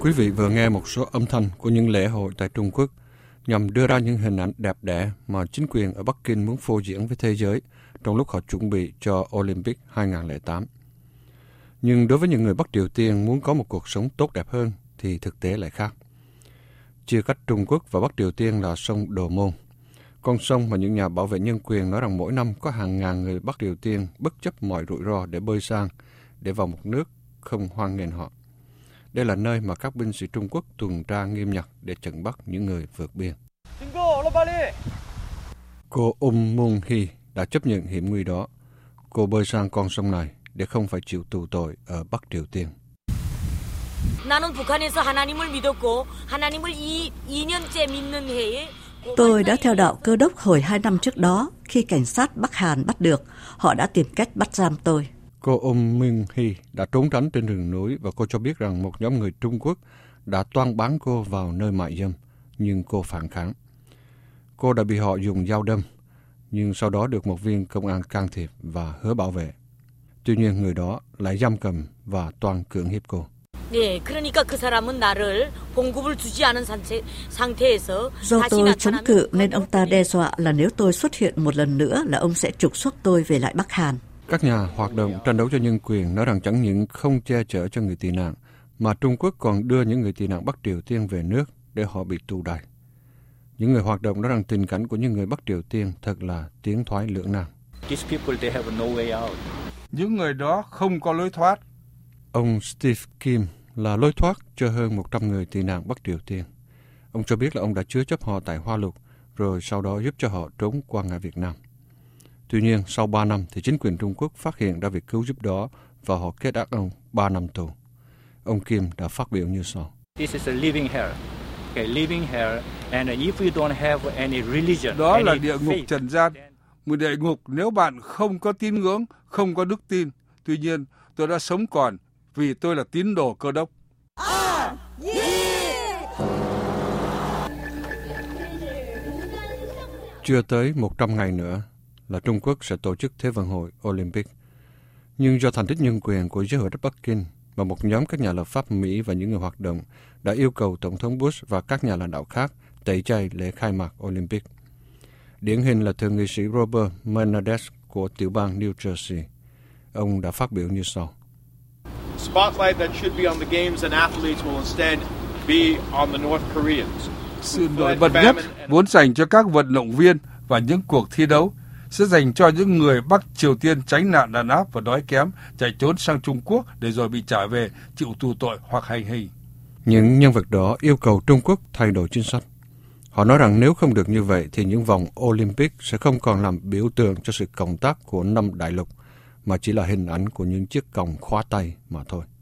Quý vị vừa nghe một số âm thanh của những lễ hội tại Trung Quốc nhằm đưa ra những hình ảnh đẹp đẽ mà chính quyền ở Bắc Kinh muốn phô diễn với thế giới trong lúc họ chuẩn bị cho Olympic 2008. Nhưng đối với những người Bắc Triều Tiên muốn có một cuộc sống tốt đẹp hơn thì thực tế lại khác. Chia cách Trung Quốc và Bắc Triều Tiên là sông Đồ Môn, con sông mà những nhà bảo vệ nhân quyền nói rằng mỗi năm có hàng ngàn người Bắc Triều Tiên bất chấp mọi rủi ro để bơi sang, để vào một nước không hoan nghênh họ. Đây là nơi mà các binh sĩ Trung Quốc tuần tra nghiêm ngặt để chặn bắt những người vượt biên. Cô Moon Hee đã chấp nhận hiểm nguy đó. Cô bơi sang con sông này để không phải chịu tù tội ở Bắc Triều Tiên. Tôi đã theo đạo Cơ đốc hồi 2 năm trước đó. Khi cảnh sát Bắc Hàn bắt được, họ đã tìm cách bắt giam tôi. Cô Moon Hee đã trốn tránh trên rừng núi và cô cho biết rằng một nhóm người Trung Quốc đã toan bán cô vào nơi mại dâm, nhưng cô phản kháng. Cô đã bị họ dùng dao đâm, nhưng sau đó được một viên công an can thiệp và hứa bảo vệ. Tuy nhiên người đó lại giam cầm và toan cưỡng hiếp cô. Do tôi chống cự nên ông ta đe dọa là nếu tôi xuất hiện một lần nữa là ông sẽ trục xuất tôi về lại Bắc Hàn. Các nhà hoạt động tranh đấu cho nhân quyền nói rằng chẳng những không che chở cho người tị nạn, mà Trung Quốc còn đưa những người tị nạn Bắc Triều Tiên về nước để họ bị tù đày. Những người hoạt động nói rằng tình cảnh của những người Bắc Triều Tiên thật là tiến thoái lưỡng nan. Những người đó không có lối thoát. Ông Steve Kim là lối thoát cho hơn 100 người tị nạn Bắc Triều Tiên. Ông cho biết là ông đã chứa chấp họ tại Hoa Lục, rồi sau đó giúp cho họ trốn qua ngã Việt Nam. Tuy nhiên, sau 3 năm thì chính quyền Trung Quốc phát hiện ra việc cứu giúp đó và họ kết án ông 3 năm tù. Ông Kim đã phát biểu như sau. Đó là địa ngục trần gian, một địa ngục nếu bạn không có tín ngưỡng, không có đức tin. Tuy nhiên, tôi đã sống còn vì tôi là tín đồ Cơ đốc. Chưa tới 100 ngày nữa là Trung Quốc sẽ tổ chức Thế vận hội Olympic. Nhưng do thành tích nhân quyền của giới hữu trách Bắc Kinh và một nhóm các nhà lập pháp Mỹ và những người hoạt động đã yêu cầu Tổng thống Bush và các nhà lãnh đạo khác tẩy chay lễ khai mạc Olympic. Điển hình là thượng nghị sĩ Robert Menendez của tiểu bang New Jersey. Ông đã phát biểu như sau. Sự nổi bật nhất vốn dành cho các vận động viên và những cuộc thi đấu sẽ dành cho những người Bắc Triều Tiên tránh nạn đàn áp và đói kém, chạy trốn sang Trung Quốc để rồi bị trả về chịu tù tội hoặc hành hình. Những nhân vật đó yêu cầu Trung Quốc thay đổi chính sách. Họ nói rằng nếu không được như vậy thì những vòng Olympic sẽ không còn làm biểu tượng cho sự cộng tác của 5 đại lục, mà chỉ là hình ảnh của những chiếc còng khóa tay mà thôi.